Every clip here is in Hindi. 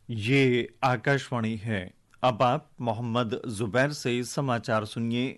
ये आकाशवाणी है। अब आप मोहम्मद जुबैर से समाचार सुनिए।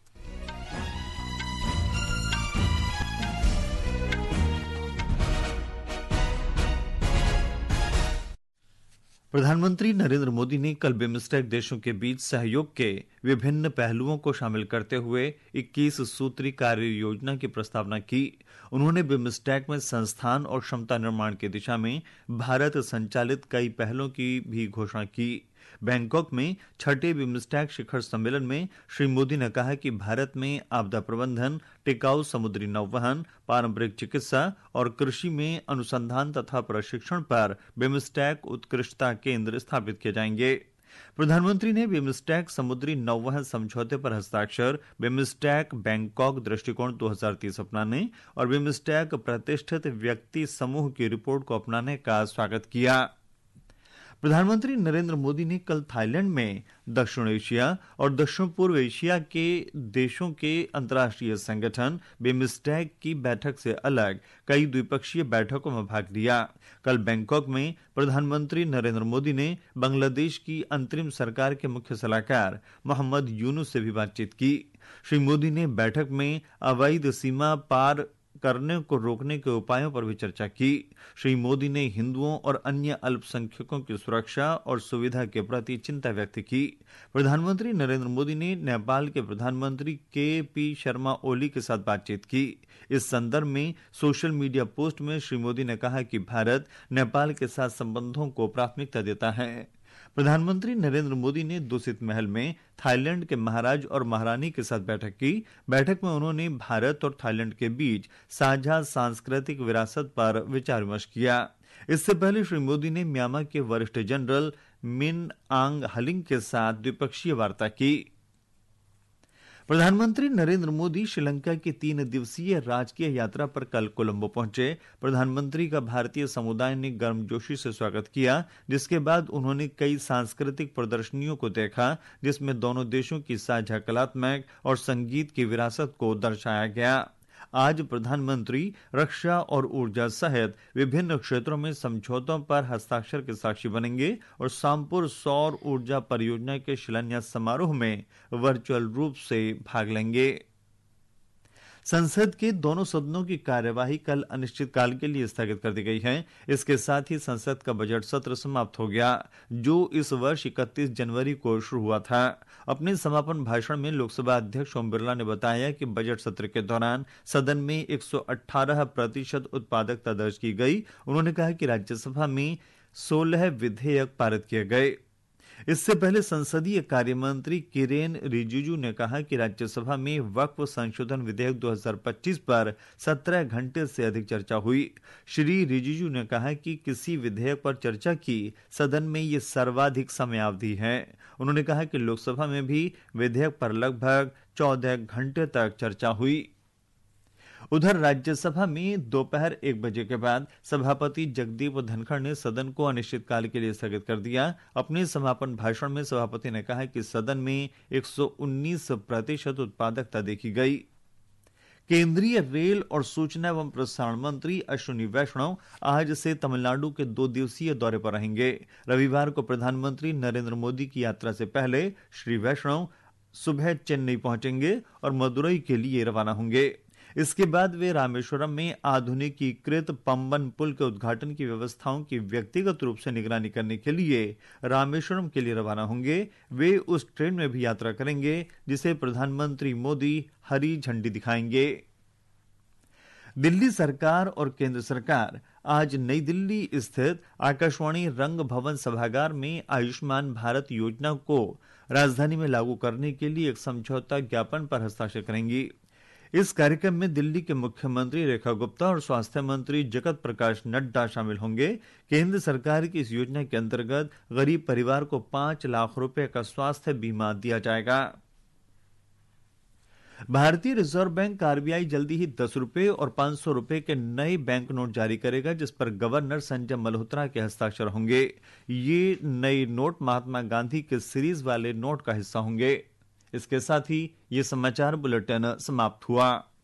प्रधानमंत्री नरेंद्र मोदी ने कल बिम्स्टेक देशों के बीच सहयोग के विभिन्न पहलुओं को शामिल करते हुए 21 सूत्री कार्य योजना की प्रस्तावना की। उन्होंने बिम्स्टेक में संस्थान और क्षमता निर्माण की दिशा में भारत संचालित कई पहलों की भी घोषणा की। बैंकॉक में छठे बिम्स्टेक शिखर सम्मेलन में श्री मोदी ने कहा कि भारत में आपदा प्रबंधन, टिकाऊ समुद्री नौवहन, पारंपरिक चिकित्सा और कृषि में अनुसंधान तथा प्रशिक्षण पर बिम्स्टेक उत्कृष्टता केंद्र स्थापित किए जाएंगे। प्रधानमंत्री ने बिम्स्टेक समुद्री नौवहन समझौते पर हस्ताक्षर, बिम्स्टेक बैंकॉक दृष्टिकोण 2030 अपनाने और बिम्स्टेक प्रतिष्ठित व्यक्ति समूह की रिपोर्ट को अपनाने का स्वागत किया। प्रधानमंत्री नरेंद्र मोदी ने कल थाईलैंड में दक्षिण एशिया और दक्षिण पूर्व एशिया के देशों के अंतर्राष्ट्रीय संगठन बिम्स्टेक की बैठक से अलग कई द्विपक्षीय बैठकों में भाग लिया। कल बैंकॉक में प्रधानमंत्री नरेंद्र मोदी ने बांग्लादेश की अंतरिम सरकार के मुख्य सलाहकार मोहम्मद यूनुस से भी बातचीत की। श्री मोदी ने बैठक में अवैध सीमा पार करने को रोकने के उपायों पर भी चर्चा की। श्री मोदी ने हिंदुओं और अन्य अल्पसंख्यकों की सुरक्षा और सुविधा के प्रति चिंता व्यक्त की। प्रधानमंत्री नरेंद्र मोदी ने नेपाल के प्रधानमंत्री के.पी. शर्मा ओली के साथ बातचीत की। इस संदर्भ में सोशल मीडिया पोस्ट में श्री मोदी ने कहा कि भारत नेपाल के साथ संबंधों को प्राथमिकता देता है। प्रधानमंत्री नरेंद्र मोदी ने दूषित महल में थाईलैंड के महाराज और महारानी के साथ बैठक की। बैठक में उन्होंने भारत और थाईलैंड के बीच साझा सांस्कृतिक विरासत पर विचार विमर्श किया। इससे पहले श्री मोदी ने म्यांमार के वरिष्ठ जनरल मिन आंग हलिंग के साथ द्विपक्षीय वार्ता की। प्रधानमंत्री नरेंद्र मोदी श्रीलंका की 3 दिवसीय राजकीय यात्रा पर कल कोलंबो पहुंचे। प्रधानमंत्री का भारतीय समुदाय ने गर्मजोशी से स्वागत किया, जिसके बाद उन्होंने कई सांस्कृतिक प्रदर्शनियों को देखा, जिसमें दोनों देशों की साझा कलात्मक और संगीत की विरासत को दर्शाया गया। आज प्रधानमंत्री रक्षा और ऊर्जा सहित विभिन्न क्षेत्रों में समझौतों पर हस्ताक्षर के साक्षी बनेंगे और सामपुर सौर ऊर्जा परियोजना के शिलान्यास समारोह में वर्चुअल रूप से भाग लेंगे। संसद के दोनों सदनों की कार्यवाही कल अनिश्चितकाल के लिए स्थगित कर दी गई है। इसके साथ ही संसद का बजट सत्र समाप्त हो गया, जो इस वर्ष 31 जनवरी को शुरू हुआ था। अपने समापन भाषण में लोकसभा अध्यक्ष ओम बिरला ने बताया कि बजट सत्र के दौरान सदन में 118% उत्पादकता दर्ज की गई। उन्होंने कहा कि राज्यसभा में 16 विधेयक पारित किए गए। इससे पहले संसदीय कार्य मंत्री किरेन रिजिजू ने कहा कि राज्यसभा में वक्फ संशोधन विधेयक 2025 पर 17 घंटे से अधिक चर्चा हुई। श्री रिजिजू ने कहा कि किसी विधेयक पर चर्चा की सदन में ये सर्वाधिक समयावधि है। उन्होंने कहा कि लोकसभा में भी विधेयक पर लगभग 14 घंटे तक चर्चा हुई। उधर राज्यसभा में दोपहर 1 बजे के बाद सभापति जगदीप धनखड़ ने सदन को अनिश्चितकाल के लिए स्थगित कर दिया। अपने समापन भाषण में सभापति ने कहा कि सदन में 119% उत्पादकता देखी गई। केंद्रीय रेल और सूचना एवं प्रसारण मंत्री अश्विनी वैष्णव आज से तमिलनाडु के 2 दिवसीय दौरे पर रहेंगे। रविवार को प्रधानमंत्री नरेंद्र मोदी की यात्रा से पहले श्री वैष्णव सुबह चेन्नई पहुंचेंगे और मदुरई के लिए रवाना होंगे। इसके बाद वे रामेश्वरम में आधुनिकीकृत पंबन पुल के उद्घाटन की व्यवस्थाओं की व्यक्तिगत रूप से निगरानी करने के लिए रामेश्वरम के लिए रवाना होंगे। वे उस ट्रेन में भी यात्रा करेंगे जिसे प्रधानमंत्री मोदी हरी झंडी दिखाएंगे। दिल्ली सरकार और केंद्र सरकार आज नई दिल्ली स्थित आकाशवाणी रंग भवन सभागार में आयुष्मान भारत योजना को राजधानी में लागू करने के लिए एक समझौता ज्ञापन पर हस्ताक्षर करेंगी। इस कार्यक्रम में दिल्ली के मुख्यमंत्री रेखा गुप्ता और स्वास्थ्य मंत्री जगत प्रकाश नड्डा शामिल होंगे। केंद्र सरकार की इस योजना के अंतर्गत गरीब परिवार को 5 लाख रुपए का स्वास्थ्य बीमा दिया जाएगा। भारतीय रिजर्व बैंक आरबीआई जल्दी ही 10 रुपए और 500 रुपए के नए बैंक नोट जारी करेगा, जिस पर गवर्नर संजय मल्होत्रा के हस्ताक्षर होंगे। ये नए नोट महात्मा गांधी के सीरीज वाले नोट का हिस्सा होंगे। इसके साथ ही ये समाचार बुलेटिन समाप्त हुआ।